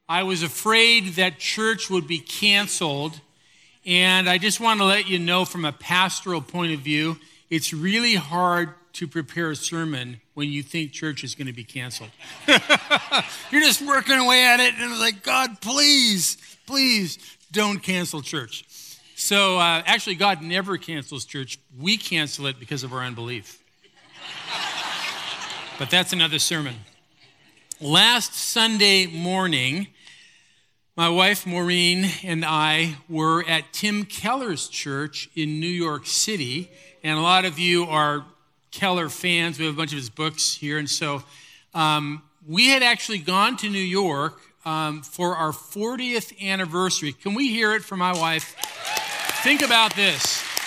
I was afraid that church would be canceled, and I just want to let you know from a pastoral point of view, it's really hard to prepare a sermon when you think church is going to be canceled. You're just working away at it, and it's like, God, please don't cancel church. So actually, God never cancels church. We cancel it because of our unbelief. But that's another sermon. Last Sunday morning, my wife Maureen and I were at Tim Keller's church in New York City, and a lot of you are Keller fans. We have a bunch of his books here, and so we had actually gone to New York for our 40th anniversary. Can we hear it from my wife? Think about this.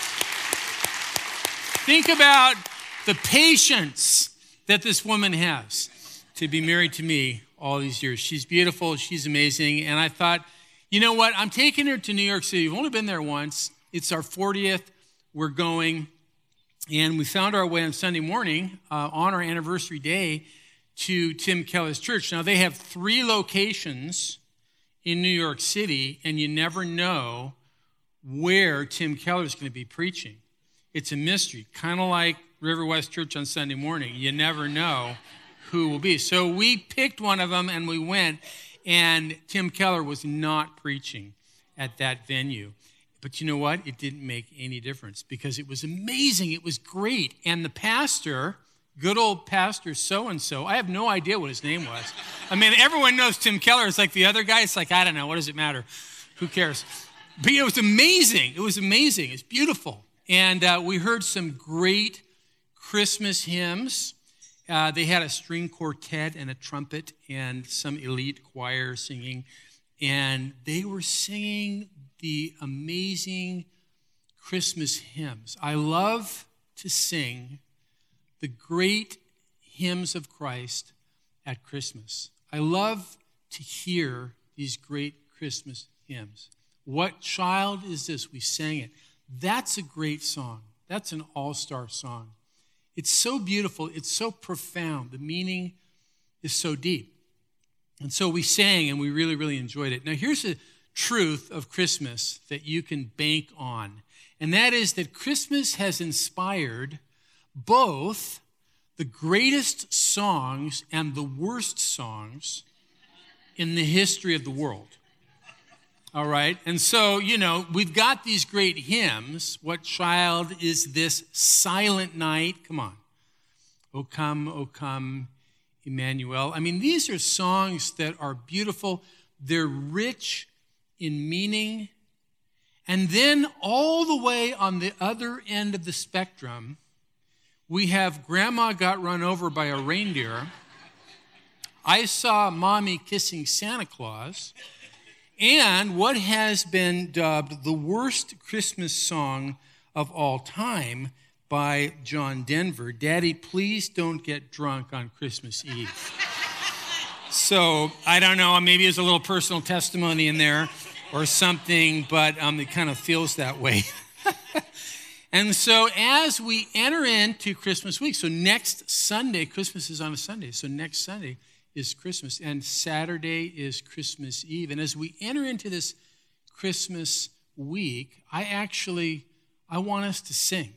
Think about the patience that this woman has to be married to me all these years. She's beautiful. She's amazing. And I thought, you know what? I'm taking her to New York City. We've only been there once. It's our 40th. We're going. And we found our way on Sunday morning on our anniversary day to Tim Keller's church. Now, they have 3 locations in New York City, and you never know where Tim Keller's going to be preaching. It's a mystery, kind of like River West Church on Sunday morning. You never know who will be. So we picked one of them and we went, and Tim Keller was not preaching at that venue. But you know what? It didn't make any difference because it was amazing. It was great. And the pastor, good old pastor so-and-so, I have no idea what his name was. I mean, everyone knows Tim Keller. It's like the other guy. It's like, I don't know. What does it matter? Who cares? But it was amazing. It was amazing. It's beautiful. And we heard some great Christmas hymns. They had a string quartet and a trumpet and some elite choir singing. And they were singing the amazing Christmas hymns. I love to sing the great hymns of Christ at Christmas. I love to hear these great Christmas hymns. What child is this? We sang it. That's a great song. That's an all-star song. It's so beautiful. It's so profound. The meaning is so deep. And so we sang, and we really, really enjoyed it. Now, here's a truth of Christmas that you can bank on, and that is that Christmas has inspired both the greatest songs and the worst songs in the history of the world. All right? And so, we've got these great hymns. What child is this silent night? Come on. O come, Emmanuel. I mean, these are songs that are beautiful. They're rich in meaning. And then all the way on the other end of the spectrum, we have Grandma Got Run Over by a Reindeer. I Saw Mommy Kissing Santa Claus. And what has been dubbed the worst Christmas song of all time by John Denver, Daddy, Please Don't Get Drunk on Christmas Eve. So, I don't know, maybe there's a little personal testimony in there or something, but it kind of feels that way. And so as we enter into Christmas week, so next Sunday, Christmas is on a Sunday, so next Sunday is Christmas, and Saturday is Christmas Eve. And as we enter into this Christmas week, I want us to sing.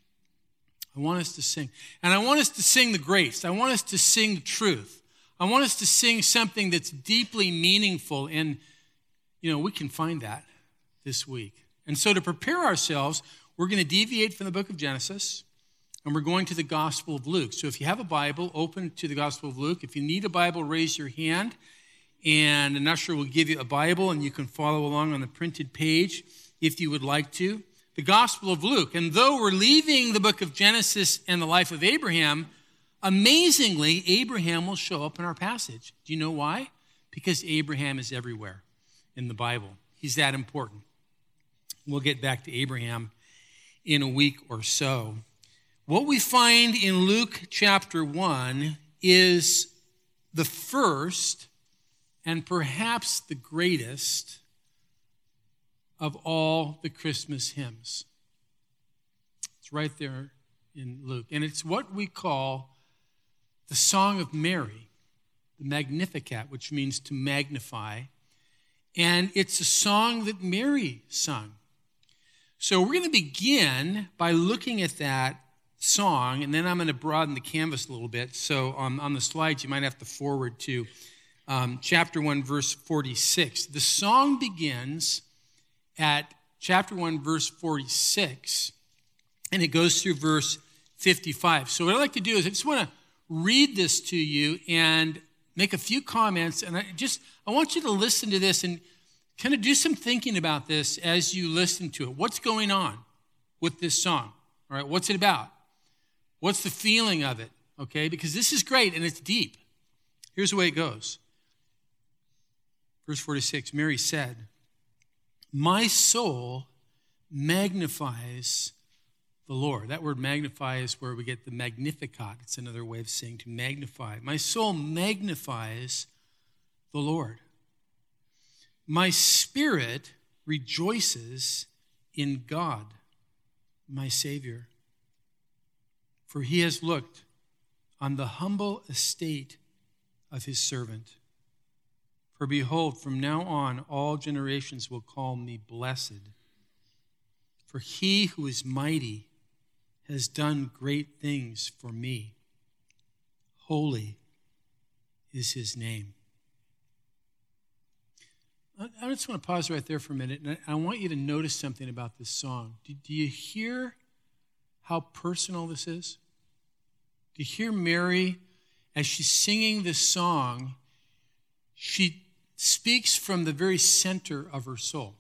I want us to sing. And I want us to sing the grace. I want us to sing the truth. I want us to sing something that's deeply meaningful, and, we can find that this week. And so to prepare ourselves, we're going to deviate from the book of Genesis, and we're going to the Gospel of Luke. So if you have a Bible, open to the Gospel of Luke. If you need a Bible, raise your hand, and an usher will give you a Bible, and you can follow along on the printed page if you would like to. The Gospel of Luke. And though we're leaving the book of Genesis and the life of Abraham, amazingly, Abraham will show up in our passage. Do you know why? Because Abraham is everywhere in the Bible. He's that important. We'll get back to Abraham in a week or so. What we find in Luke chapter 1 is the first and perhaps the greatest of all the Christmas hymns. It's right there in Luke. And it's what we call the Song of Mary, the Magnificat, which means to magnify. And it's a song that Mary sung. So we're going to begin by looking at that song, and then I'm going to broaden the canvas a little bit. So on the slides, you might have to forward to chapter 1, verse 46. The song begins at chapter 1, verse 46, and it goes through verse 55. So what I'd like to do is I just want to read this to you and make a few comments, and I want you to listen to this and kind of do some thinking about this as you listen to it. What's going on with this song? All right, what's it about? What's the feeling of it? Okay, because this is great and it's deep. Here's the way it goes. Verse 46, Mary said, "My soul magnifies the Lord." That word magnify is where we get the Magnificat. It's another way of saying to magnify. My soul magnifies the Lord. My spirit rejoices in God, my Savior. For he has looked on the humble estate of his servant. For behold, from now on, all generations will call me blessed. For he who is mighty has done great things for me. Holy is his name. I just want to pause right there for a minute, and I want you to notice something about this song. Do you hear how personal this is? Do you hear Mary, as she's singing this song, she speaks from the very center of her soul.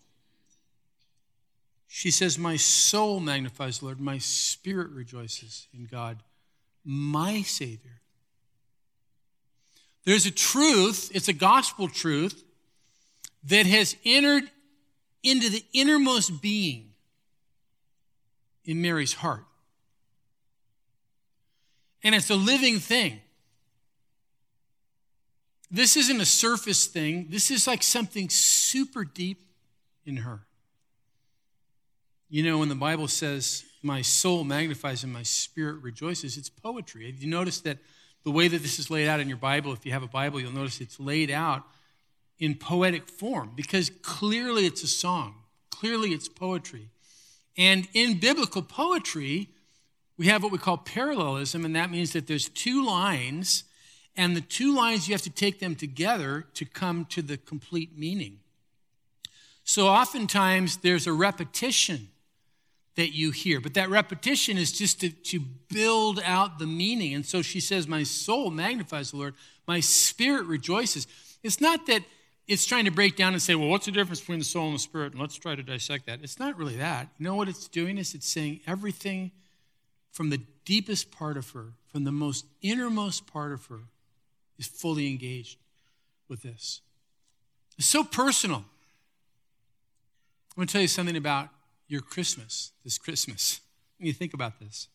She says, "My soul magnifies the Lord, my spirit rejoices in God, my Savior." There's a truth, it's a gospel truth, that has entered into the innermost being in Mary's heart. And it's a living thing. This isn't a surface thing. This is like something super deep in her. You know, when the Bible says, "My soul magnifies and my spirit rejoices," it's poetry. Have you noticed that the way that this is laid out in your Bible, if you have a Bible, you'll notice it's laid out in poetic form, because clearly it's a song. Clearly it's poetry. And in biblical poetry, we have what we call parallelism, and that means that there's two lines, and the two lines, you have to take them together to come to the complete meaning. So oftentimes there's a repetition that you hear, but that repetition is just to build out the meaning. And so she says, "My soul magnifies the Lord, my spirit rejoices." It's not that it's trying to break down and say, well, what's the difference between the soul and the spirit? And let's try to dissect that. It's not really that. You know what it's doing is it's saying everything from the deepest part of her, from the most innermost part of her, is fully engaged with this. It's so personal. I'm going to tell you something about your Christmas, this Christmas. When you think about this,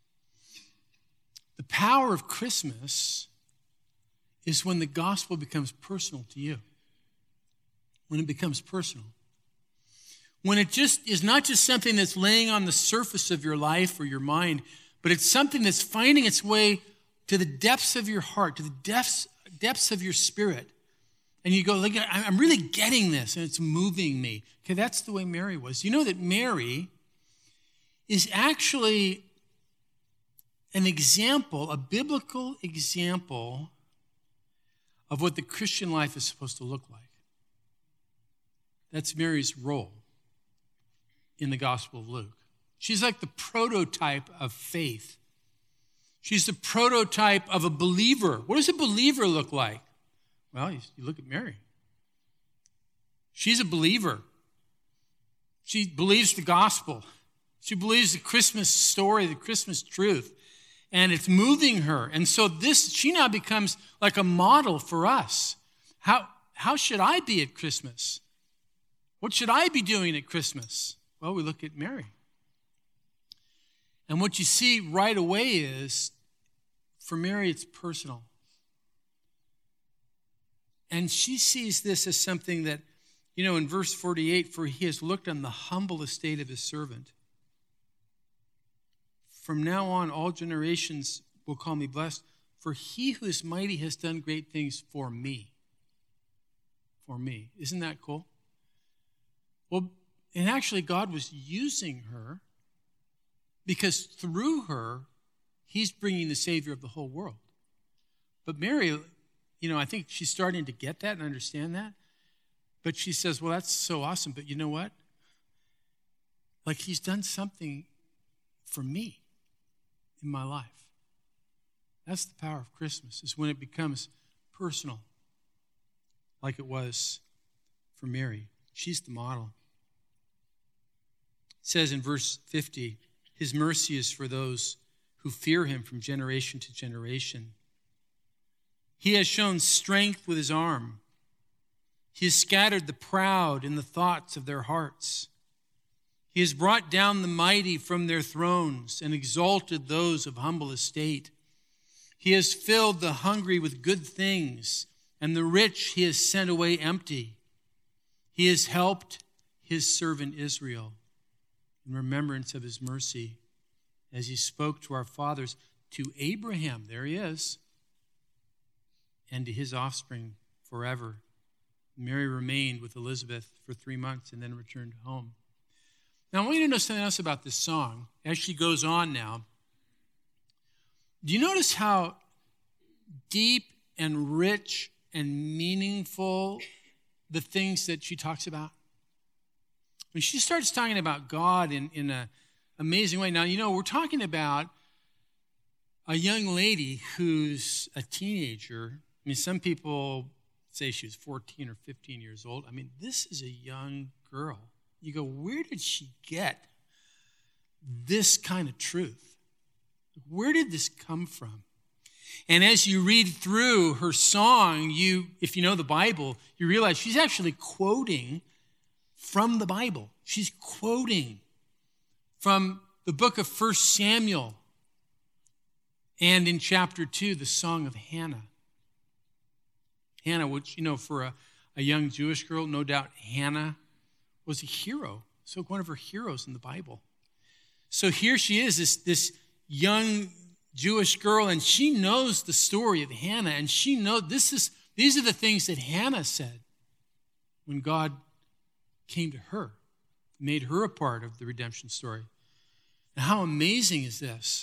the power of Christmas is when the gospel becomes personal to you. When it becomes personal. When it just is not just something that's laying on the surface of your life or your mind, but it's something that's finding its way to the depths of your heart, to the depths of your spirit. And you go, look, I'm really getting this, and it's moving me. Okay, that's the way Mary was. You know that Mary is actually an example, a biblical example of what the Christian life is supposed to look like. That's Mary's role in the Gospel of Luke. She's like the prototype of faith. She's the prototype of a believer. What does a believer look like? Well, you look at Mary. She's a believer. She believes the gospel. She believes the Christmas story, the Christmas truth, and it's moving her. And so she now becomes like a model for us. How should I be at Christmas? What should I be doing at Christmas? Well, we look at Mary. And what you see right away is, for Mary, it's personal. And she sees this as something that, you know, in verse 48, "For he has looked on the humble estate of his servant. From now on, all generations will call me blessed, for he who is mighty has done great things for me." for me. Isn't that cool? Well, and actually God was using her because through her, he's bringing the Savior of the whole world. But Mary, I think she's starting to get that and understand that. But she says, well, that's so awesome. But you know what? Like, he's done something for me in my life. That's the power of Christmas, is when it becomes personal, like it was for Mary. She's the model. It says in verse 50, his mercy is for those who fear him from generation to generation. He has shown strength with his arm. He has scattered the proud in the thoughts of their hearts. He has brought down the mighty from their thrones and exalted those of humble estate. He has filled the hungry with good things, and the rich he has sent away empty. He has helped his servant Israel in remembrance of his mercy, as he spoke to our fathers, to Abraham, there he is, and to his offspring forever. Mary remained with Elizabeth for 3 months and then returned home. Now, I want you to know something else about this song as she goes on now. Do you notice how deep and rich and meaningful the things that she talks about? When she starts talking about God in an amazing way. Now, we're talking about a young lady who's a teenager. I mean, some people say she was 14 or 15 years old. I mean, this is a young girl. You go, where did she get this kind of truth? Where did this come from? And as you read through her song, if you know the Bible, you realize she's actually quoting from the Bible. She's quoting from the book of 1 Samuel, and in chapter 2, the Song of Hannah. Hannah, which, for a young Jewish girl, no doubt Hannah was a hero. So one of her heroes in the Bible. So here she is, this young Jewish girl, and she knows the story of Hannah, and she knows these are the things that Hannah said when God came to her, made her a part of the redemption story. And how amazing is this?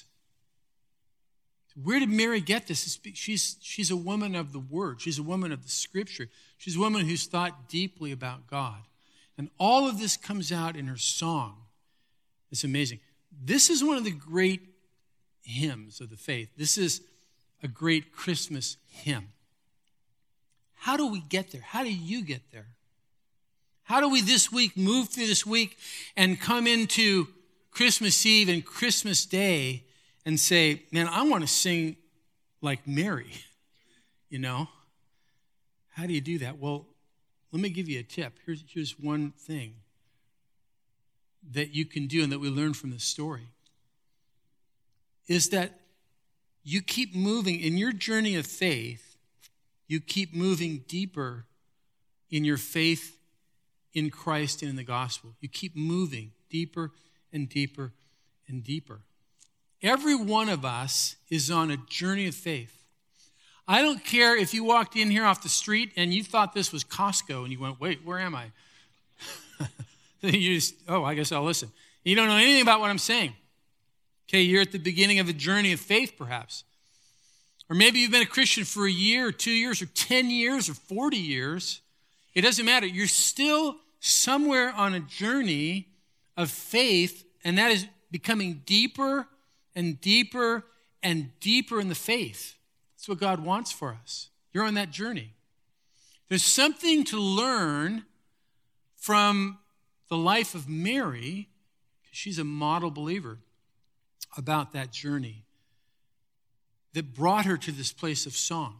Where did Mary get this? She's a woman of the Word. She's a woman of the Scripture. She's a woman who's thought deeply about God. And all of this comes out in her song. It's amazing. This is one of the great hymns of the faith. This is a great Christmas hymn. How do we get there? How do you get there? How do we this week move through this week and come into Christmas Eve and Christmas Day and say, man, I want to sing like Mary, How do you do that? Well, let me give you a tip. Here's one thing that you can do and that we learn from this story, is that you keep moving in your journey of faith. You keep moving deeper in your faith in Christ and in the gospel. You keep moving deeper and deeper and deeper. Every one of us is on a journey of faith. I don't care if you walked in here off the street and you thought this was Costco and you went, wait, where am I? I guess I'll listen. You don't know anything about what I'm saying. Okay, you're at the beginning of a journey of faith, perhaps. Or maybe you've been a Christian for a year or 2 years or 10 years or 40 years. It doesn't matter. You're still somewhere on a journey of faith, and that is becoming deeper and deeper and deeper in the faith. That's what God wants for us. You're on that journey. There's something to learn from the life of Mary, because she's a model believer, about that journey that brought her to this place of song.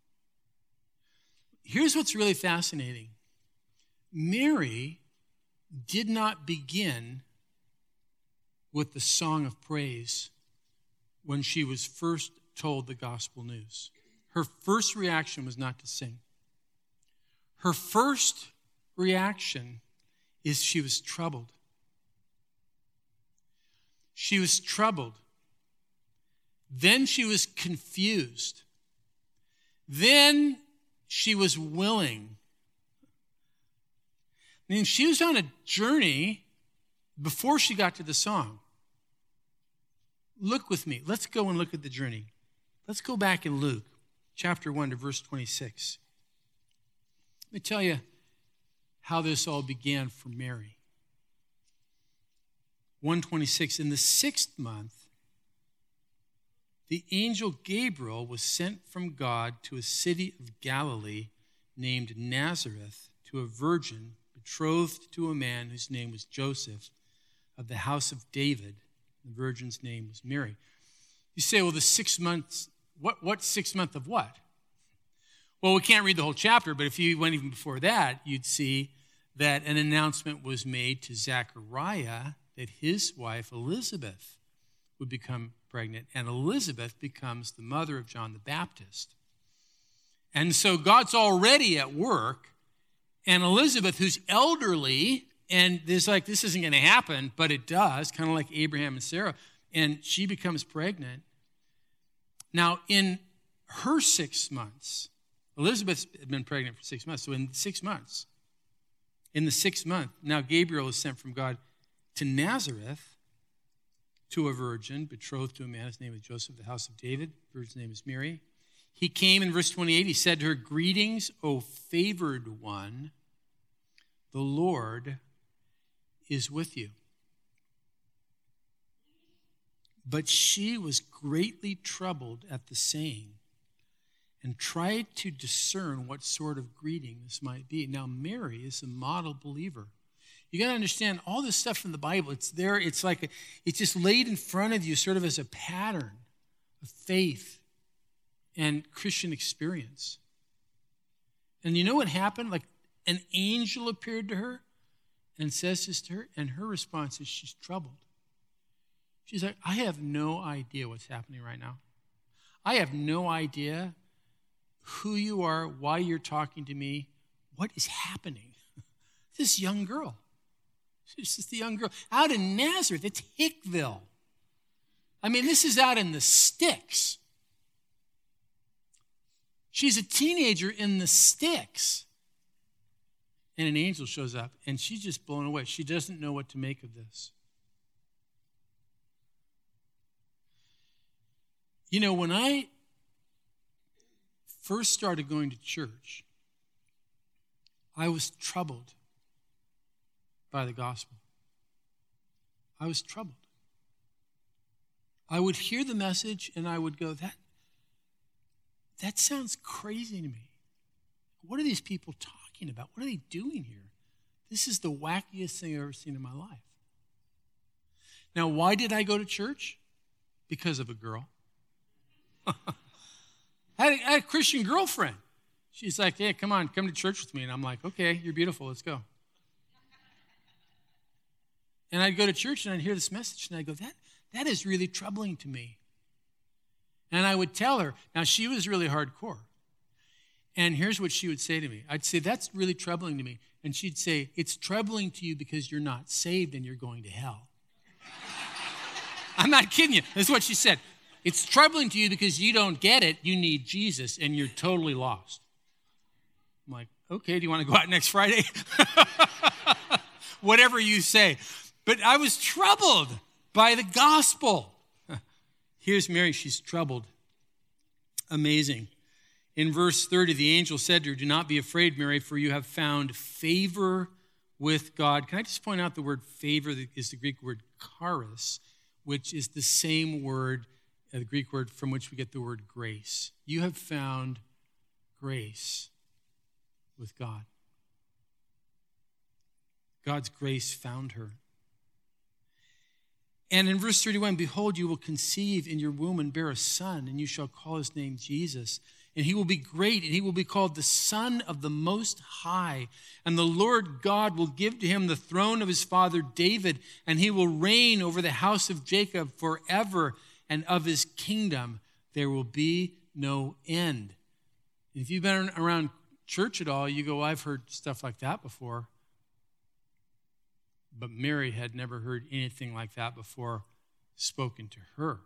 Here's what's really fascinating. Mary did not begin with the song of praise when she was first told the gospel news. Her first reaction was not to sing. Her first reaction is she was troubled. She was troubled. Then she was confused. Then she was willing. And she was on a journey before she got to the song. Look with me. Let's go and look at the journey. Let's go back in Luke chapter 1 to verse 26. Let me tell you how this all began for Mary. 1:26, in the 6th month, the angel Gabriel was sent from God to a city of Galilee named Nazareth to a virgin betrothed to a man whose name was Joseph of the house of David. The virgin's name was Mary. You say, well, the 6 months, what 6th month of what? Well, we can't read the whole chapter, but if you went even before that, you'd see that an announcement was made to Zechariah that his wife Elizabeth would become pregnant, and Elizabeth becomes the mother of John the Baptist. And so God's already at work, and Elizabeth, who's elderly, and there's like, this isn't going to happen, but it does, kind of like Abraham and Sarah, and she becomes pregnant. Now, in her 6 months, Elizabeth had been pregnant for 6 months, so in 6 months, in the 6th month, now Gabriel is sent from God to Nazareth to a virgin betrothed to a man. His name is Joseph, the house of David. The virgin's name is Mary. He came in verse 28. He said to her, "Greetings, O favored one. The Lord is with you." But she was greatly troubled at the saying and tried to discern what sort of greeting this might be. Now, Mary is a model believer. You got to understand all this stuff in the Bible. It's there. It's like it's just laid in front of you sort of as a pattern of faith and Christian experience. And you know what happened? Like an angel appeared to her and says this to her, and her response is she's troubled. She's like, I have no idea what's happening right now. I have no idea who you are, why you're talking to me, what is happening. This young girl. She's just a young girl. Out in Nazareth, it's Hickville. I mean, this is out in the sticks. She's a teenager in the sticks. And an angel shows up, and she's just blown away. She doesn't know what to make of this. You know, when I first started going to church, I was troubled by the gospel. I was troubled. I would hear the message and I would go, that sounds crazy to me. What are these people talking about? What are they doing here? This is the wackiest thing I've ever seen in my life. Now, why did I go to church? Because of a girl. I had a Christian girlfriend. She's like, hey, come on, come to church with me. And I'm like, okay, you're beautiful, let's go. And I'd go to church and I'd hear this message and I'd go, that is really troubling to me. And I would tell her, now she was really hardcore. And here's what she would say to me. I'd say, that's really troubling to me. And she'd say, it's troubling to you because you're not saved and you're going to hell. I'm not kidding you. That's what she said. It's troubling to you because you don't get it. You need Jesus and you're totally lost. I'm like, okay, do you want to go out next Friday? Whatever you say. But I was troubled by the gospel. Here's Mary, she's troubled. Amazing. In verse 30, the angel said to her, do not be afraid, Mary, for you have found favor with God. Can I just point out the word favor is the Greek word charis, which is the same word, the Greek word from which we get the word grace. You have found grace with God. God's grace found her. And in verse 31, behold, you will conceive in your womb and bear a son, and you shall call his name Jesus. And he will be great, and he will be called the Son of the Most High. And the Lord God will give to him the throne of his father David, and he will reign over the house of Jacob forever, and of his kingdom there will be no end. And if you've been around church at all, you go, well, I've heard stuff like that before. But Mary had never heard anything like that before spoken to her.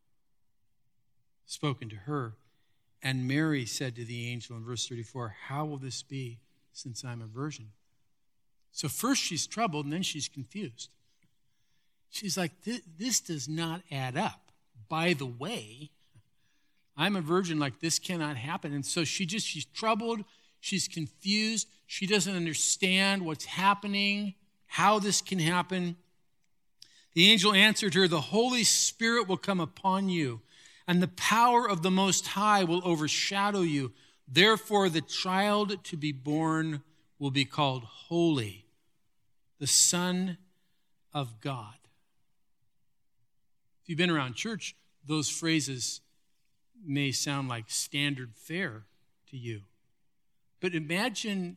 Spoken to her. And Mary said to the angel in verse 34, how will this be since I'm a virgin? So first she's troubled, and then she's confused. She's like, this does not add up. By the way, I'm a virgin, like this cannot happen. And so she's troubled, she's confused, she doesn't understand what's happening, how this can happen. The angel answered her, the Holy Spirit will come upon you, and the power of the Most High will overshadow you. Therefore, the child to be born will be called Holy, the Son of God. If you've been around church, those phrases may sound like standard fare to you. But imagine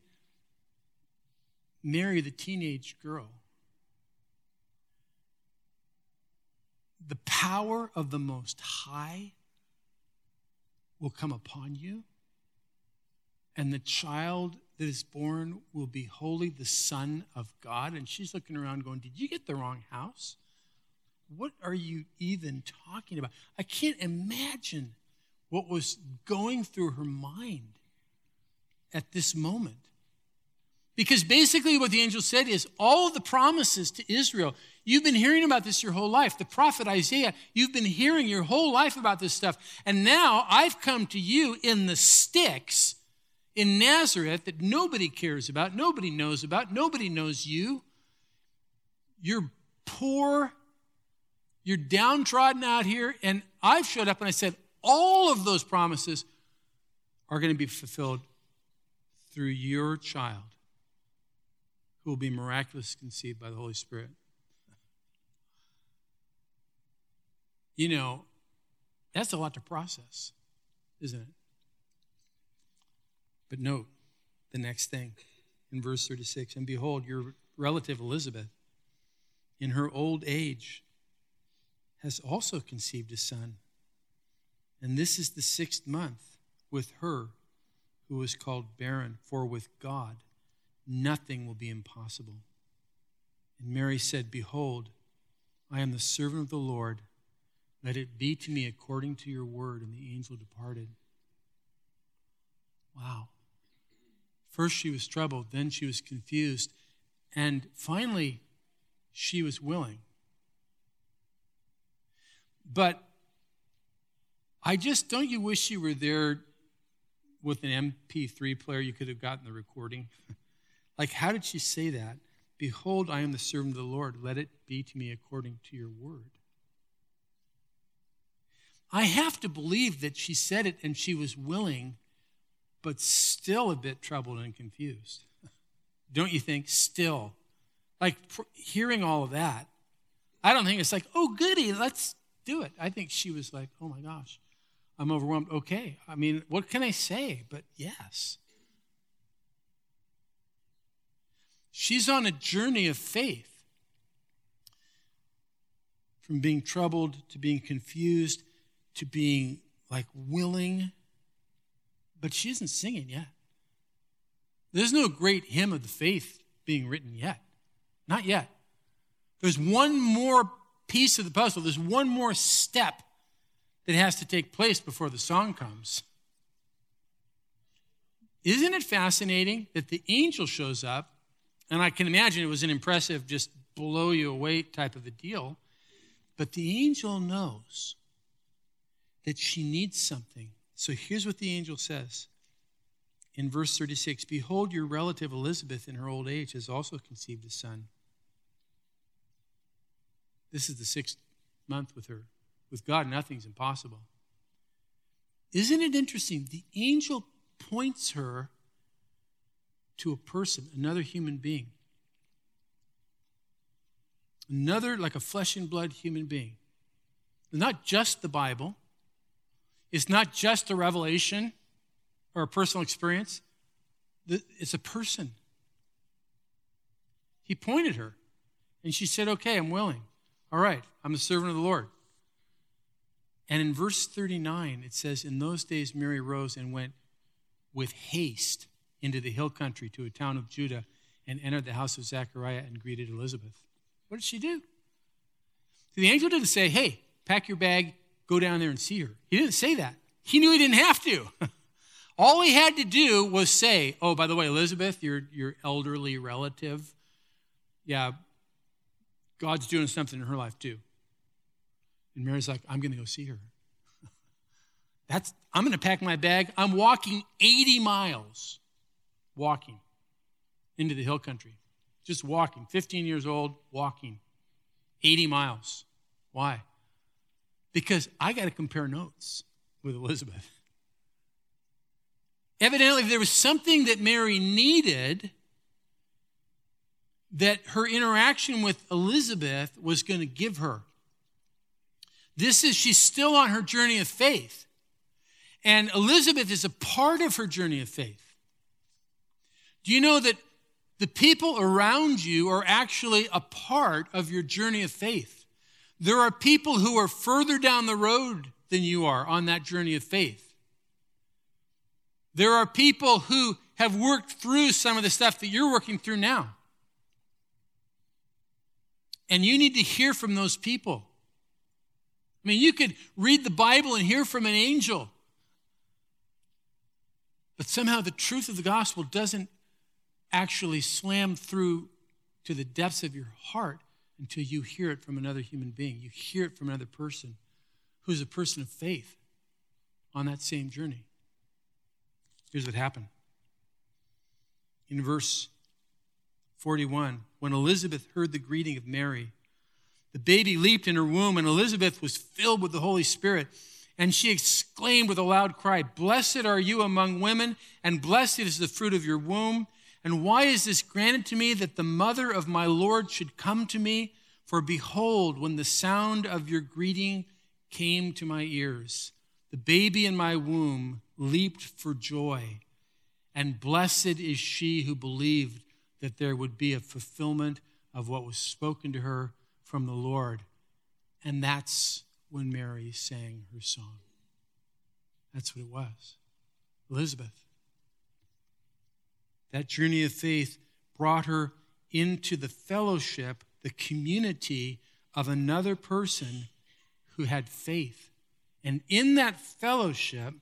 Mary, the teenage girl. The power of the Most High will come upon you, and the child that is born will be holy, the Son of God. And she's looking around going, did you get the wrong house? What are you even talking about? I can't imagine what was going through her mind at this moment. Because basically what the angel said is all of the promises to Israel, you've been hearing about this your whole life. The prophet Isaiah, you've been hearing your whole life about this stuff. And now I've come to you in the sticks in Nazareth that nobody cares about, nobody knows about, nobody knows you. You're poor, you're downtrodden out here, and I've showed up and I said, all of those promises are going to be fulfilled through your child, who will be miraculously conceived by the Holy Spirit. You know, that's a lot to process, isn't it? But note the next thing in verse 36. And behold, your relative Elizabeth, in her old age, has also conceived a son. And this is the 6th month with her who is called barren, for with God nothing will be impossible. And Mary said, behold, I am the servant of the Lord. Let it be to me according to your word. And the angel departed. Wow. First she was troubled, then she was confused, and finally she was willing. But don't you wish you were there with an MP3 player? You could have gotten the recording. Like, how did she say that? Behold, I am the servant of the Lord. Let it be to me according to your word. I have to believe that she said it and she was willing, but still a bit troubled and confused. Don't you think? Still. Like, hearing all of that, I don't think it's like, oh, goody, let's do it. I think she was like, oh my gosh, I'm overwhelmed. Okay, I mean, what can I say? But yes. She's on a journey of faith. From being troubled to being confused to being like willing. But she isn't singing yet. There's no great hymn of the faith being written yet. Not yet. There's one more piece of the puzzle. There's one more step that has to take place before the song comes. Isn't it fascinating that the angel shows up, and I can imagine it was an impressive, just blow you away type of a deal, but the angel knows that she needs something. So here's what the angel says in verse 36. Behold, your relative Elizabeth in her old age has also conceived a son. This is the 6th month with her. With God, nothing's impossible. Isn't it interesting? The angel points her to a person, another human being. Another, like a flesh and blood human being. Not just the Bible. It's not just a revelation or a personal experience. It's a person. He pointed her, and she said, okay, I'm willing. All right, I'm a servant of the Lord. And in verse 39, it says, in those days Mary rose and went with haste into the hill country to a town of Judah and entered the house of Zechariah and greeted Elizabeth. What did she do? The angel didn't say, hey, pack your bag, go down there and see her. He didn't say that. He knew he didn't have to. All he had to do was say, oh, by the way, Elizabeth, your elderly relative yeah, God's doing something in her life too. And Mary's like, I'm going to go see her. I'm going to pack my bag. I'm walking 80 miles, walking into the hill country. Just walking, 15 years old, walking 80 miles. Why? Because I got to compare notes with Elizabeth. Evidently, there was something that Mary needed that her interaction with Elizabeth was going to give her. She's still on her journey of faith. And Elizabeth is a part of her journey of faith. Do you know that the people around you are actually a part of your journey of faith? There are people who are further down the road than you are on that journey of faith. There are people who have worked through some of the stuff that you're working through now. And you need to hear from those people. I mean, you could read the Bible and hear from an angel. But somehow the truth of the gospel doesn't actually slam through to the depths of your heart until you hear it from another human being. You hear it from another person who's a person of faith on that same journey. Here's what happened. In verse 41, when Elizabeth heard the greeting of Mary, the baby leaped in her womb, and Elizabeth was filled with the Holy Spirit. And she exclaimed with a loud cry, "Blessed are you among women, and blessed is the fruit of your womb. And why is this granted to me, that the mother of my Lord should come to me? For behold, when the sound of your greeting came to my ears, the baby in my womb leaped for joy. And blessed is she who believed that there would be a fulfillment of what was spoken to her from the Lord." And that's when Mary sang her song. That's what it was. Elizabeth. That journey of faith brought her into the fellowship, the community of another person who had faith. And in that fellowship,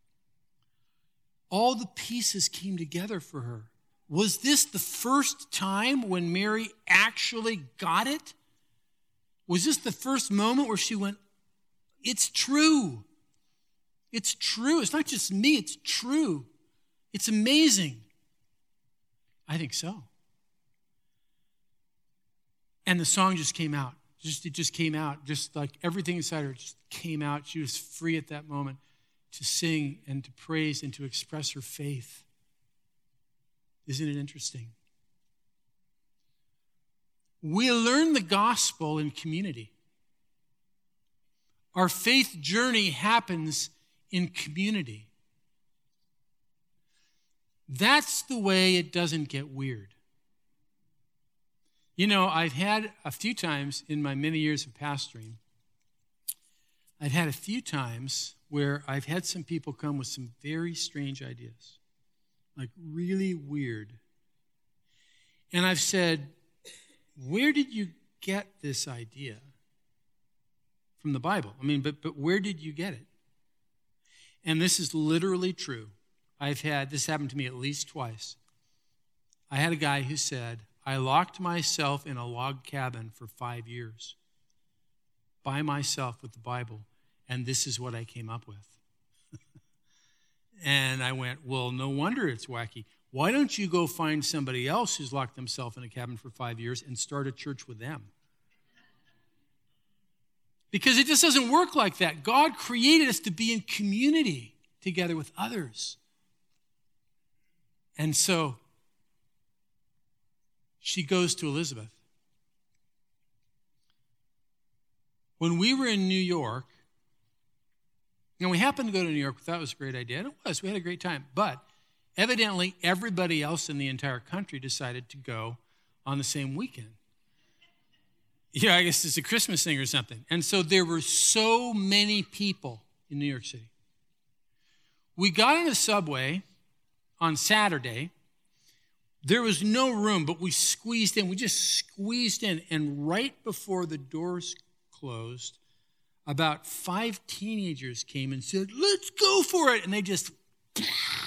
all the pieces came together for her. Was this the first time when Mary actually got it? Was this the first moment where she went, it's true. It's true. It's not just me, it's true. It's amazing. I think so. And the song just came out. It just came out. Just like everything inside her just came out. She was free at that moment to sing and to praise and to express her faith. Isn't it interesting? We learn the gospel in community. Our faith journey happens in community. That's the way it doesn't get weird. You know, I've had a few times in my many years of pastoring, I've had a few times where I've had some people come with some very strange ideas, like really weird. And I've said, where did you get this idea? From the Bible. I mean, but where did you get it? And this is literally true. This happened to me at least twice. I had a guy who said, I locked myself in a log cabin for 5 years by myself with the Bible, and this is what I came up with. And I went, well, no wonder it's wacky. Why don't you go find somebody else who's locked themselves in a cabin for 5 years and start a church with them? Because it just doesn't work like that. God created us to be in community together with others. And so she goes to Elizabeth. When we were in New York, and we happened to go to New York, we thought it was a great idea. And it was. We had a great time. But evidently, everybody else in the entire country decided to go on the same weekend. Yeah, I guess it's a Christmas thing or something. And so there were so many people in New York City. We got on a subway on Saturday. There was no room, but we squeezed in. We just squeezed in. And right before the doors closed, about 5 teenagers came and said, let's go for it. And they just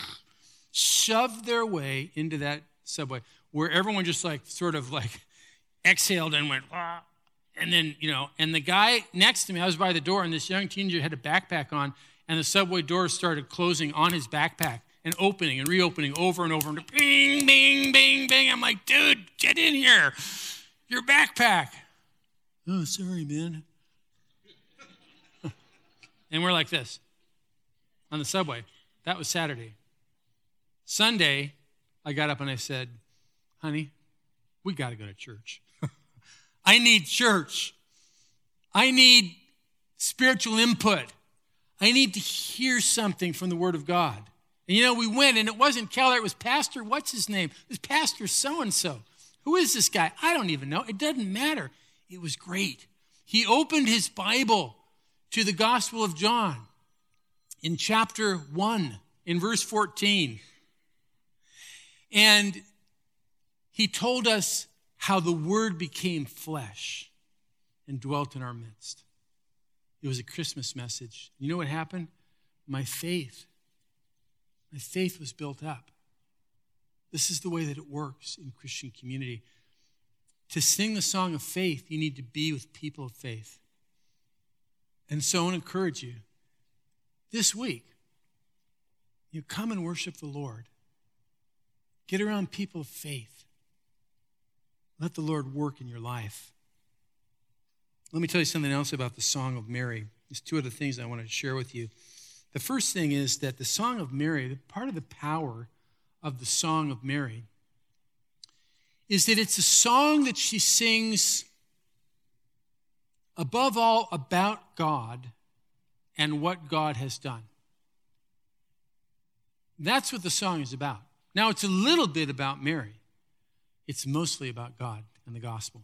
shoved their way into that subway where everyone just sort of exhaled and went, ah. And then, and the guy next to me, I was by the door, and this young teenager had a backpack on, and the subway doors started closing on his backpack and opening and reopening over and over, and bing, bing, bing, bing. I'm like, dude, get in here. Your backpack. Oh, sorry, man. And we're like this on the subway. That was Saturday. Sunday, I got up and I said, honey, we got to go to church. I need church. I need spiritual input. I need to hear something from the Word of God. And we went, and it wasn't Keller, it was Pastor, what's his name? It was Pastor so-and-so. Who is this guy? I don't even know. It doesn't matter. It was great. He opened his Bible to the Gospel of John in chapter 1, in verse 14. And he told us how the Word became flesh and dwelt in our midst. It was a Christmas message. You know what happened? My faith was built up. This is the way that it works in Christian community. To sing the song of faith, you need to be with people of faith. And so I want to encourage you, this week, come and worship the Lord. Get around people of faith. Let the Lord work in your life. Let me tell you something else about the Song of Mary. There's two other things I want to share with you. The first thing is that the Song of Mary, part of the power of the Song of Mary, is that it's a song that she sings above all about God and what God has done. That's what the song is about. Now, it's a little bit about Mary. It's mostly about God and the gospel.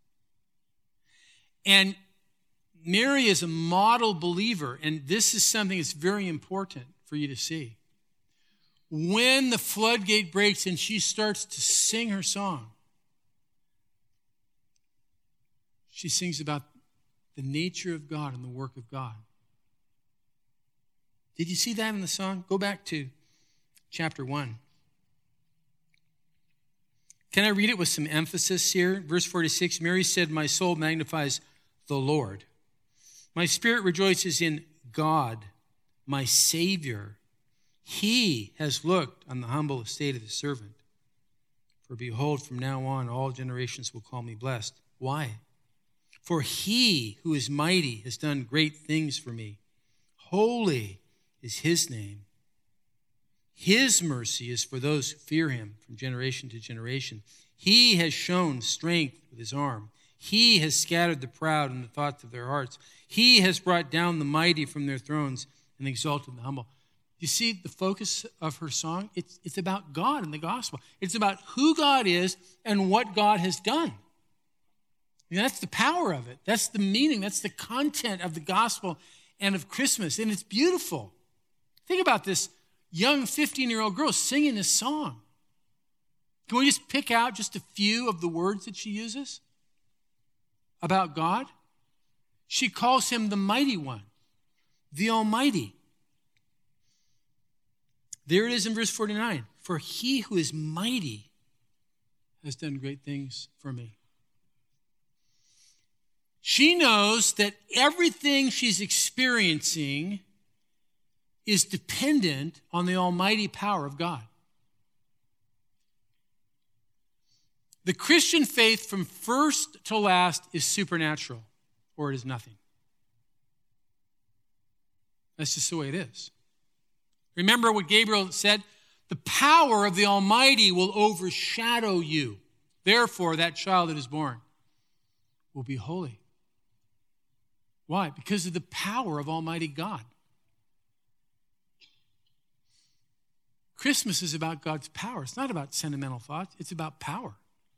And Mary is a model believer, and this is something that's very important for you to see. When the floodgate breaks and she starts to sing her song, she sings about the nature of God and the work of God. Did you see that in the song? Go back to chapter 1. Can I read it with some emphasis here? Verse 46, Mary said, my soul magnifies the Lord. My spirit rejoices in God, my Savior. He has looked on the humble estate of his servant. For behold, from now on, all generations will call me blessed. Why? For he who is mighty has done great things for me. Holy is his name. His mercy is for those who fear him from generation to generation. He has shown strength with his arm. He has scattered the proud in the thoughts of their hearts. He has brought down the mighty from their thrones and exalted the humble. You see the focus of her song? It's about God and the gospel. It's about who God is and what God has done. And that's the power of it. That's the meaning. That's the content of the gospel and of Christmas. And it's beautiful. Think about this young 15-year-old girl singing this song. Can we just pick out just a few of the words that she uses about God? She calls him the mighty one, the Almighty. There it is in verse 49. For he who is mighty has done great things for me. She knows that everything she's experiencing is dependent on the almighty power of God. The Christian faith from first to last is supernatural, or it is nothing. That's just the way it is. Remember what Gabriel said? The power of the Almighty will overshadow you. Therefore, that child that is born will be holy. Why? Because of the power of Almighty God. Christmas is about God's power. It's not about sentimental thoughts. It's about power.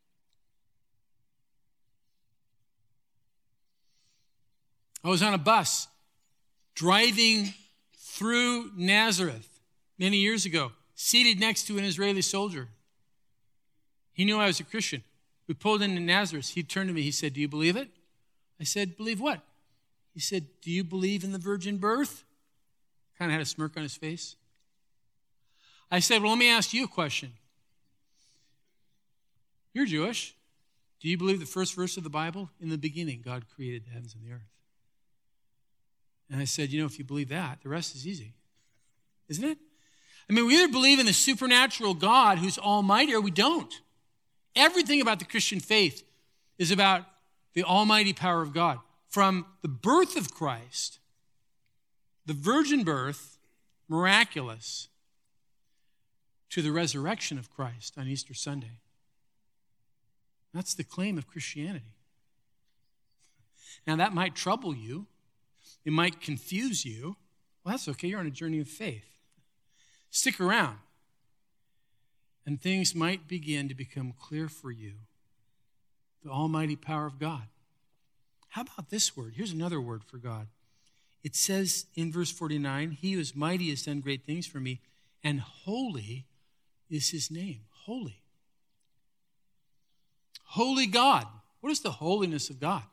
I was on a bus driving through Nazareth many years ago, seated next to an Israeli soldier. He knew I was a Christian. We pulled into Nazareth. He turned to me. He said, do you believe it? I said, believe what? He said, do you believe in the virgin birth? Kind of had a smirk on his face. I said, well, let me ask you a question. You're Jewish. Do you believe the first verse of the Bible? In the beginning, God created the heavens and the earth. And I said, if you believe that, the rest is easy. Isn't it? I mean, we either believe in the supernatural God who's almighty or we don't. Everything about the Christian faith is about the almighty power of God. From the birth of Christ, the virgin birth, miraculous, to the resurrection of Christ on Easter Sunday. That's the claim of Christianity. Now, that might trouble you. It might confuse you. Well, that's okay. You're on a journey of faith. Stick around, and things might begin to become clear for you. The almighty power of God. How about this word? Here's another word for God. It says in verse 49, he who is mighty has done great things for me, and holy is his name. Holy. Holy God. What is the holiness of God?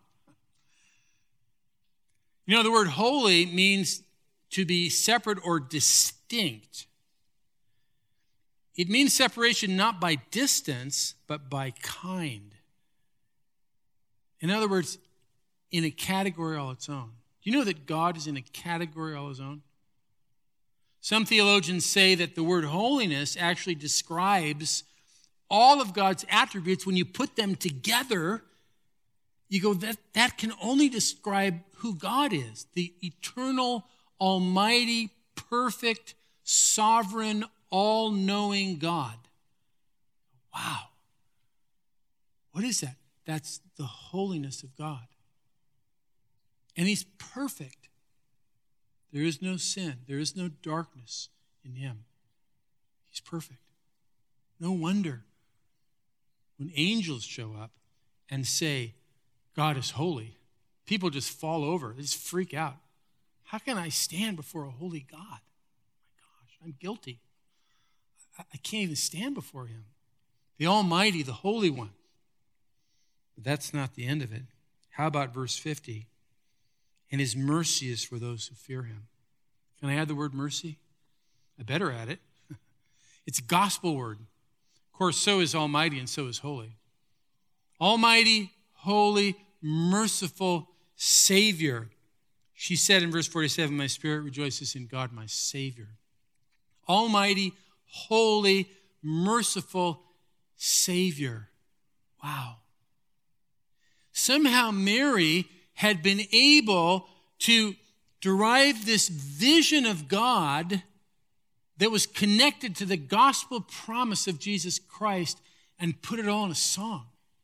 The word holy means to be separate or distinct. It means separation not by distance, but by kind. In other words, in a category all its own. Do you know that God is in a category all his own? Some theologians say that the word holiness actually describes all of God's attributes. When you put them together, you go, that can only describe who God is, the eternal, almighty, perfect, sovereign, all-knowing God. Wow. What is that? That's the holiness of God. And he's perfect. There is no sin. There is no darkness in him. He's perfect. No wonder when angels show up and say, God is holy, people just fall over. They just freak out. How can I stand before a holy God? My gosh, I'm guilty. I can't even stand before him. The Almighty, the Holy One. But that's not the end of it. How about verse 50? And his mercy is for those who fear him. Can I add the word mercy? I better add it. It's a gospel word. Of course, so is Almighty and so is holy. Almighty, holy, merciful Savior. She said in verse 47, my spirit rejoices in God, my Savior. Almighty, holy, merciful Savior. Wow. Somehow Mary had been able to derive this vision of God that was connected to the gospel promise of Jesus Christ and put it all in a song.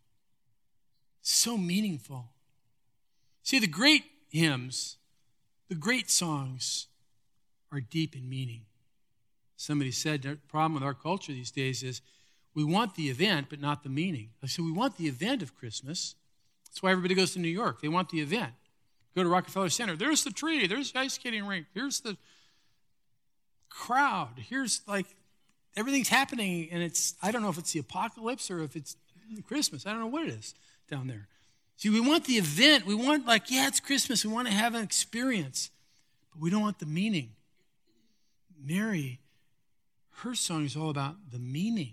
So meaningful. See, the great hymns, the great songs are deep in meaning. Somebody said the problem with our culture these days is we want the event, but not the meaning. I said, we want the event of Christmas. That's why everybody goes to New York. They want the event. Go to Rockefeller Center. There's the tree. There's the ice skating rink. Here's the crowd. Here's everything's happening, and I don't know if it's the apocalypse or if it's Christmas. I don't know what it is down there. See, we want the event. We want it's Christmas. We want to have an experience, but we don't want the meaning. Mary, her song is all about the meaning.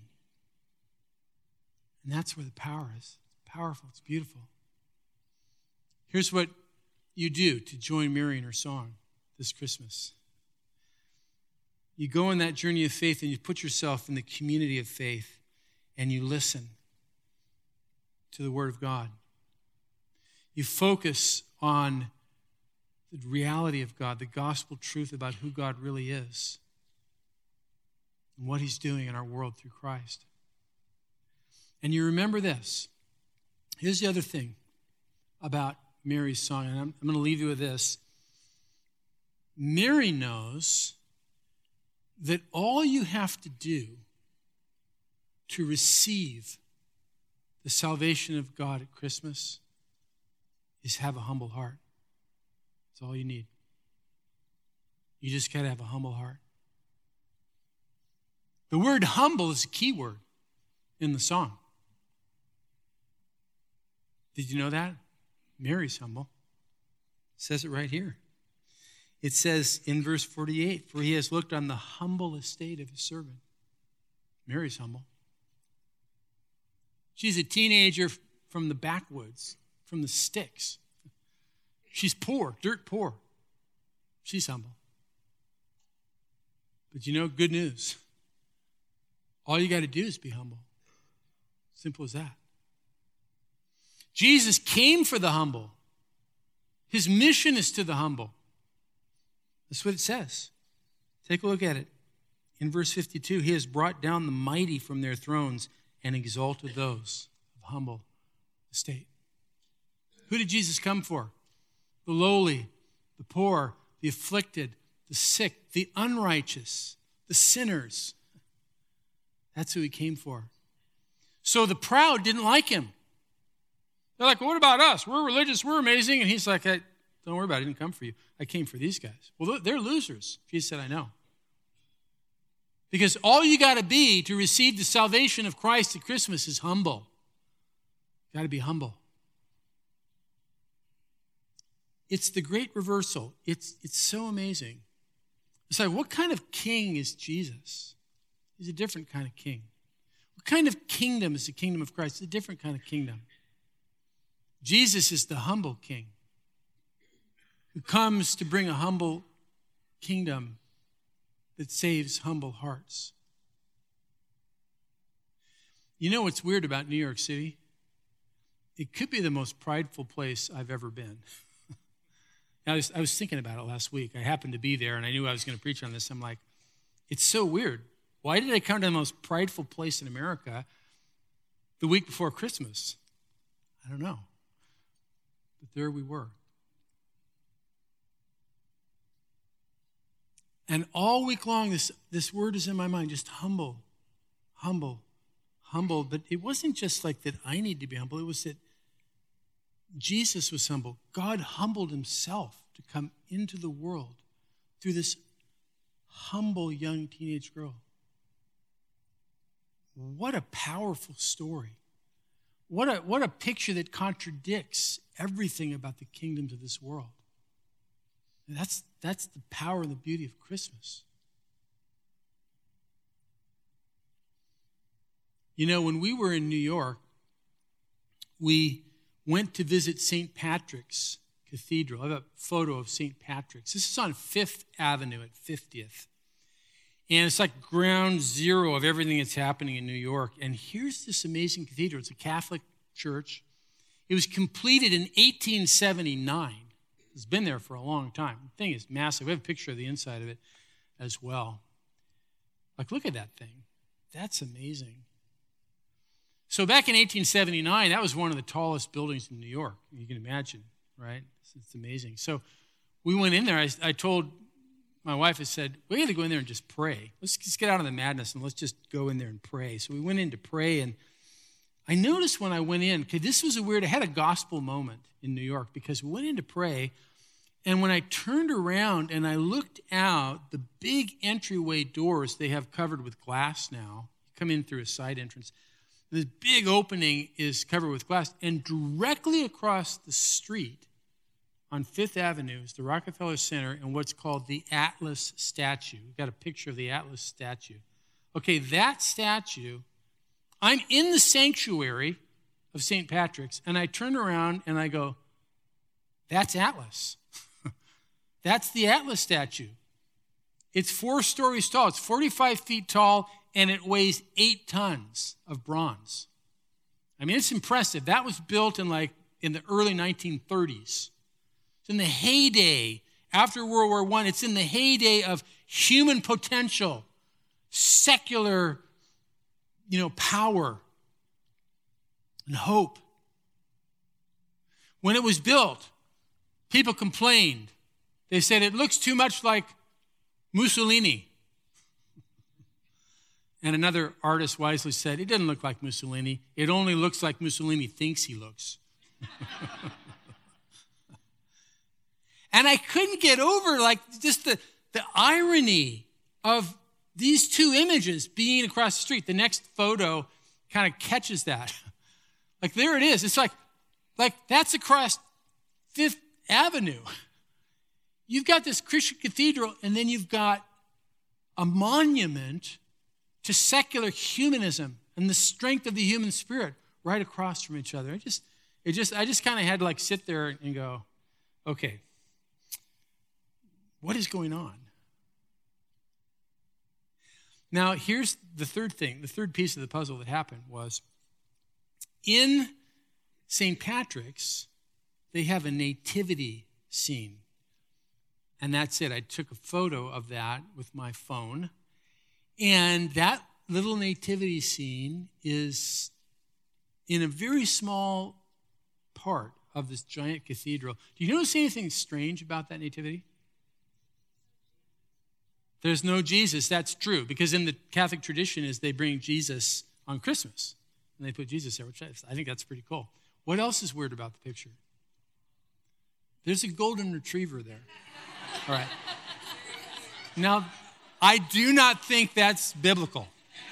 And that's where the power is. It's powerful. It's beautiful. Here's what you do to join Mary in her song this Christmas. You go on that journey of faith and you put yourself in the community of faith and you listen to the Word of God. You focus on the reality of God, the gospel truth about who God really is and what he's doing in our world through Christ. And you remember this. Here's the other thing about Mary's song, and I'm going to leave you with this. Mary knows that all you have to do to receive the salvation of God at Christmas is have a humble heart. That's all you need. You just got to have a humble heart. The word humble is a key word in the song. Did you know that? Mary's humble. It says it right here. It says in verse 48, for he has looked on the humble estate of his servant. Mary's humble. She's a teenager from the backwoods, from the sticks. She's poor, dirt poor. She's humble. But good news. All you got to do is be humble. Simple as that. Jesus came for the humble. His mission is to the humble. That's what it says. Take a look at it. In verse 52, he has brought down the mighty from their thrones and exalted those of humble estate. Who did Jesus come for? The lowly, the poor, the afflicted, the sick, the unrighteous, the sinners. That's who he came for. So the proud didn't like him. They're like, well, what about us? We're religious, we're amazing. And he's like, don't worry about it, I didn't come for you. I came for these guys. Well, they're losers. Jesus said, I know. Because all you got to be to receive the salvation of Christ at Christmas is humble. You got to be humble. It's the great reversal. It's so amazing. It's like, what kind of king is Jesus? He's a different kind of king. What kind of kingdom is the kingdom of Christ? It's a different kind of kingdom. Jesus is the humble king who comes to bring a humble kingdom that saves humble hearts. You know what's weird about New York City? It could be the most prideful place I've ever been. I was thinking about it last week. I happened to be there, and I knew I was going to preach on this. I'm like, it's so weird. Why did I come to the most prideful place in America the week before Christmas? I don't know. But there we were. And all week long, this word is in my mind, just humble, humble, humble. But it wasn't just like that I need to be humble. It was that Jesus was humble. God humbled himself to come into the world through this humble young teenage girl. What a powerful story. What a picture that contradicts everything about the kingdoms of this world. And that's the power and the beauty of Christmas. When we were in New York, we went to visit St. Patrick's Cathedral. I have a photo of St. Patrick's. This is on 5th Avenue at 50th. And it's like ground zero of everything that's happening in New York. And here's this amazing cathedral. It's a Catholic church. It was completed in 1879. It's been there for a long time. The thing is massive. We have a picture of the inside of it as well. Like, look at that thing. That's amazing. So back in 1879, that was one of the tallest buildings in New York. You can imagine, right? It's amazing. So we went in there. I told my wife, I said, we got to go in there and just pray. Let's just get out of the madness and let's just go in there and pray. So we went in to pray, and I noticed when I went in, okay, this was I had a gospel moment in New York because we went in to pray, and when I turned around and I looked out, the big entryway doors they have covered with glass now, you come in through a side entrance. This big opening is covered with glass, and directly across the street on 5th Avenue is the Rockefeller Center and what's called the Atlas statue. We've got a picture of the Atlas statue. Okay, that statue, I'm in the sanctuary of St. Patrick's, and I turn around and I go, that's Atlas. That's the Atlas statue. It's 4 stories tall. It's 45 feet tall, and it weighs 8 tons of bronze. I mean, it's impressive. That was built in the early 1930s. It's in the heyday, after World War I, it's in the heyday of human potential, secular, power and hope. When it was built, people complained. They said it looks too much like Mussolini. And another artist wisely said, it doesn't look like Mussolini. It only looks like Mussolini thinks he looks. And I couldn't get over just the irony of these two images being across the street. The next photo kind of catches that. There it is. It's like that's across 5th Avenue. You've got this Christian cathedral, and then you've got a monument to secular humanism and the strength of the human spirit right across from each other. I just kind of had to like sit there and go, okay, what is going on? Now, here's the third thing. The third piece of the puzzle that happened was in St. Patrick's, they have a nativity scene. And that's it. I took a photo of that with my phone. And that little nativity scene is in a very small part of this giant cathedral. Do you notice anything strange about that nativity? There's no Jesus. That's true, because in the Catholic tradition is they bring Jesus on Christmas, and they put Jesus there, which I think that's pretty cool. What else is weird about the picture? There's a golden retriever there. All right. Now, I do not think that's biblical.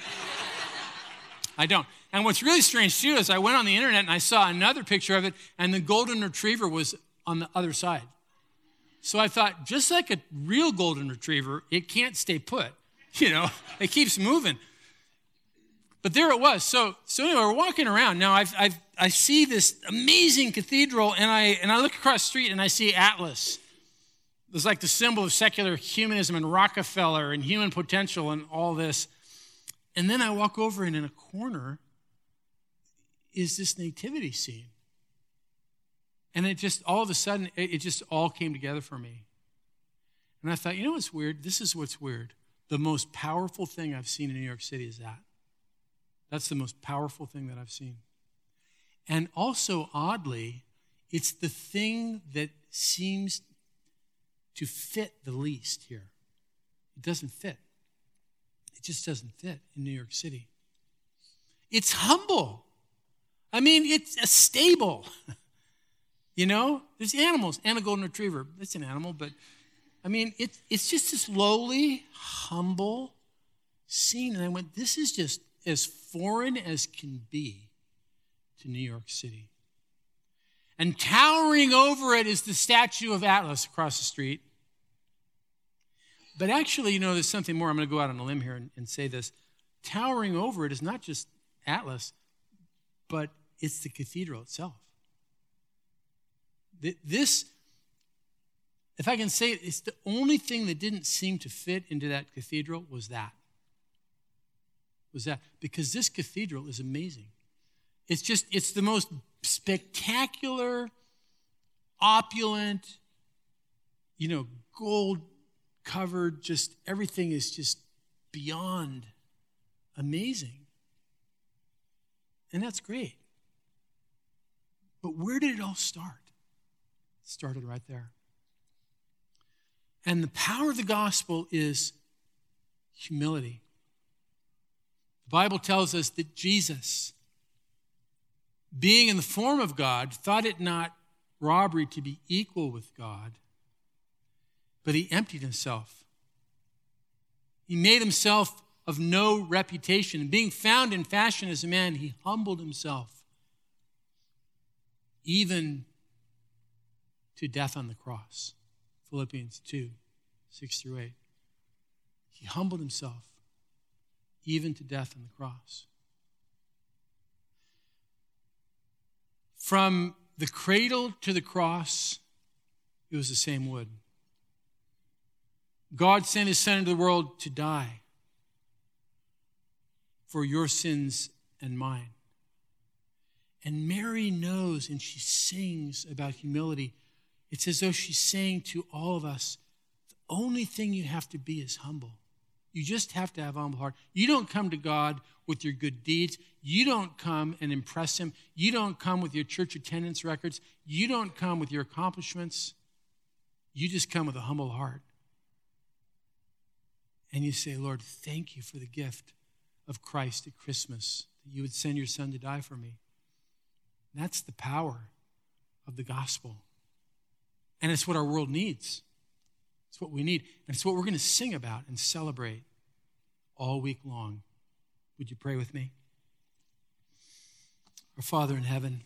I don't. And what's really strange, too, is I went on the internet and I saw another picture of it, and the golden retriever was on the other side. So I thought, just like a real golden retriever, it can't stay put. It keeps moving. But there it was. So anyway, we're walking around. Now I see this amazing cathedral, and I look across the street and I see Atlas. It's like the symbol of secular humanism and Rockefeller and human potential and all this. And then I walk over, and in a corner is this nativity scene. And it just, all of a sudden, it just all came together for me. And I thought, you know what's weird? This is what's weird. The most powerful thing I've seen in New York City is that. That's the most powerful thing that I've seen. And also, oddly, it's the thing that seems to fit the least here. It doesn't fit. It just doesn't fit in New York City. It's humble. I mean, it's a stable. There's animals and a golden retriever. It's an animal, but I mean, it's just this lowly, humble scene. And I went, this is just as foreign as can be to New York City. And towering over it is the statue of Atlas across the street. But actually, there's something more. I'm going to go out on a limb here and say this. Towering over it is not just Atlas, but it's the cathedral itself. This, if I can say it, it's the only thing that didn't seem to fit into that cathedral was that. Because this cathedral is amazing. It's the most spectacular, opulent, gold covered, just everything is just beyond amazing. And that's great. But where did it all start? It started right there. And the power of the gospel is humility. The Bible tells us that Jesus, being in the form of God, thought it not robbery to be equal with God, but he emptied himself. He made himself of no reputation. And being found in fashion as a man, he humbled himself, even to death on the cross. Philippians 2, 6-8. He humbled himself, even to death on the cross. From the cradle to the cross, it was the same wood. God sent his Son into the world to die for your sins and mine. And Mary knows, and she sings about humility. It's as though she's saying to all of us, the only thing you have to be is humble. You just have to have a humble heart. You don't come to God with your good deeds. You don't come and impress him. You don't come with your church attendance records. You don't come with your accomplishments. You just come with a humble heart. And you say, Lord, thank you for the gift of Christ at Christmas, that you would send your Son to die for me. And that's the power of the gospel. And it's what our world needs. It's what we need. And it's what we're going to sing about and celebrate all week long. Would you pray with me? Our Father in heaven,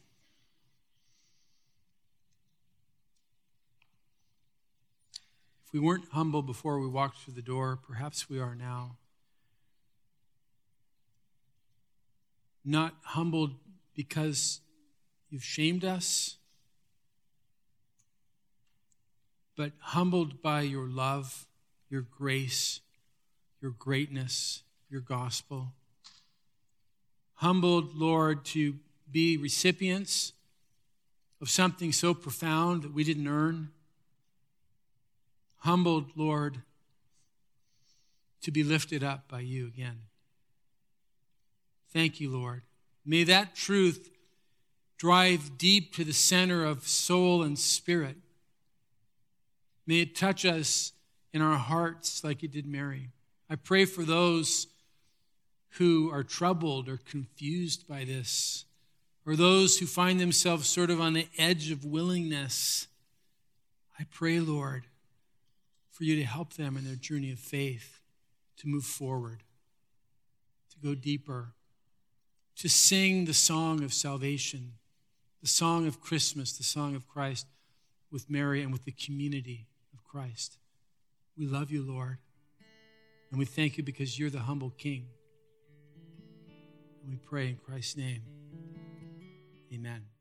if we weren't humble before we walked through the door, perhaps we are now. Not humbled because you've shamed us, but humbled by your love, your grace, your greatness, your gospel. Humbled, Lord, to be recipients of something so profound that we didn't earn. Humbled, Lord, to be lifted up by you again. Thank you, Lord. May that truth drive deep to the center of soul and spirit. May it touch us in our hearts like it did Mary. I pray for those who are troubled or confused by this, or those who find themselves sort of on the edge of willingness. I pray, Lord, for you to help them in their journey of faith, to move forward, to go deeper, to sing the song of salvation, the song of Christmas, the song of Christ with Mary and with the community of Christ. We love you, Lord, and we thank you because you're the humble King. And we pray in Christ's name. Amen.